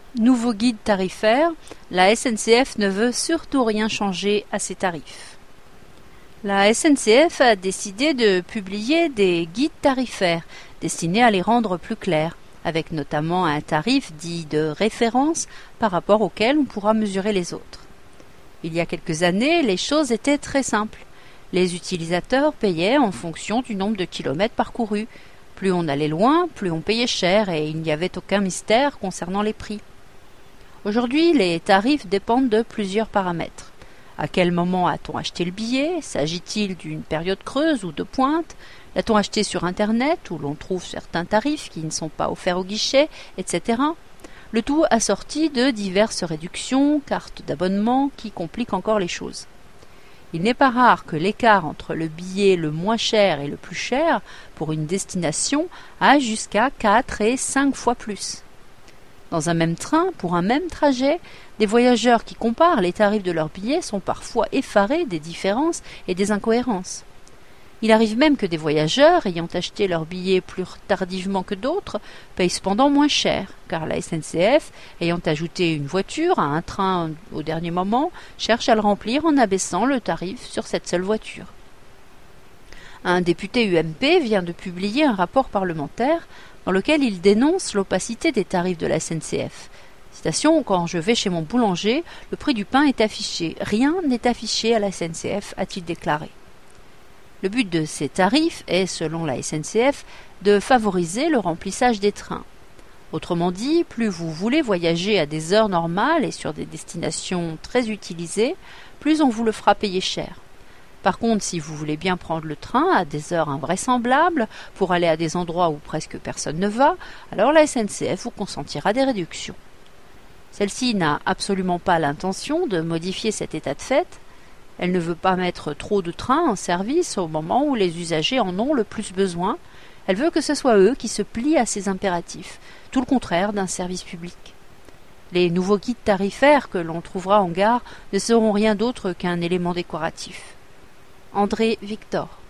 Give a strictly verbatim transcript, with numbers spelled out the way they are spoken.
Nouveau guide tarifaire, la S N C F ne veut surtout rien changer à ses tarifs. La S N C F a décidé de publier des guides tarifaires destinés à les rendre plus clairs, avec notamment un tarif dit de référence par rapport auquel on pourra mesurer les autres. Il y a quelques années, les choses étaient très simples. Les utilisateurs payaient en fonction du nombre de kilomètres parcourus. Plus on allait loin, plus on payait cher et il n'y avait aucun mystère concernant les prix. Aujourd'hui, les tarifs dépendent de plusieurs paramètres. À quel moment a-t-on acheté le billet? S'agit-il d'une période creuse ou de pointe? L'a-t-on acheté sur Internet où l'on trouve certains tarifs qui ne sont pas offerts au guichet, et cetera. Le tout assorti de diverses réductions, cartes d'abonnement qui compliquent encore les choses. Il n'est pas rare que l'écart entre le billet le moins cher et le plus cher pour une destination aille jusqu'à quatre et cinq fois plus. Dans un même train, pour un même trajet, des voyageurs qui comparent les tarifs de leurs billets sont parfois effarés des différences et des incohérences. Il arrive même que des voyageurs, ayant acheté leurs billets plus tardivement que d'autres, payent cependant moins cher, car la S N C F, ayant ajouté une voiture à un train au dernier moment, cherche à le remplir en abaissant le tarif sur cette seule voiture. Un député U M P vient de publier un rapport parlementaire dans lequel il dénonce l'opacité des tarifs de la S N C F. Citation, « Quand je vais chez mon boulanger, le prix du pain est affiché. Rien n'est affiché à la S N C F, a-t-il déclaré. Le but de ces tarifs est, selon la S N C F, de favoriser le remplissage des trains. Autrement dit, plus vous voulez voyager à des heures normales et sur des destinations très utilisées, plus on vous le fera payer cher. Par contre, si vous voulez bien prendre le train à des heures invraisemblables pour aller à des endroits où presque personne ne va, alors la S N C F vous consentira des réductions. Celle-ci n'a absolument pas l'intention de modifier cet état de fait. Elle ne veut pas mettre trop de trains en service au moment où les usagers en ont le plus besoin. Elle veut que ce soit eux qui se plient à ces impératifs, tout le contraire d'un service public. Les nouveaux guides tarifaires que l'on trouvera en gare ne seront rien d'autre qu'un élément décoratif. André Victor.